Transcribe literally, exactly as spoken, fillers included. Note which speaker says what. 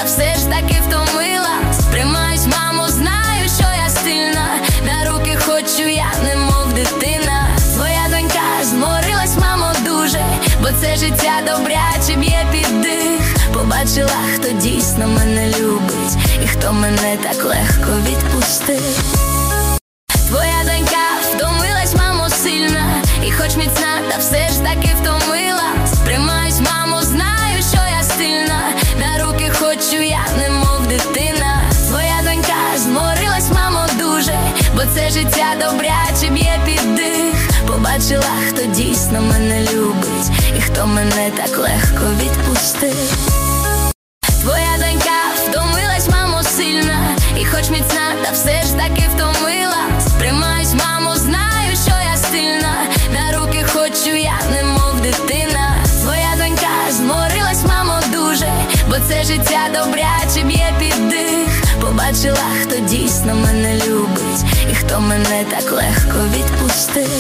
Speaker 1: та все ж таки втомилась. Тримаюсь, мамо, знаю, що я сильна, на руки хочу я, немов дитина. Твоя донька зморилась, мамо, дуже, бо це життя добряче б'є під дих. Побачила, хто дійсно мене любить і хто мене так легко відпустив. Твоя донька втомилась, мамо, сильна, і хоч міцна, та все ж таки втомилась. Тримаюсь, мамо, знаю, що я сильна, на руки хочу я, немов дитина. Твоя донька зморилась, мамо, дуже, бо це життя добряче б'є під дих. Побачила, хто дійсно мене любить і хто мене так легко відпустив. Твоя донька втомилась, мамо, сильна, і хоч міцна, та все ж таки втомилась. Тримаюсь, мамо, знаю, що я сильна, на руки хочу я, немов дитина. Твоя донька зморилась, мамо, дуже, бо це життя добряче б'є під дих. Побачила, хто дійсно мене любить і хто мене так легко відпустив.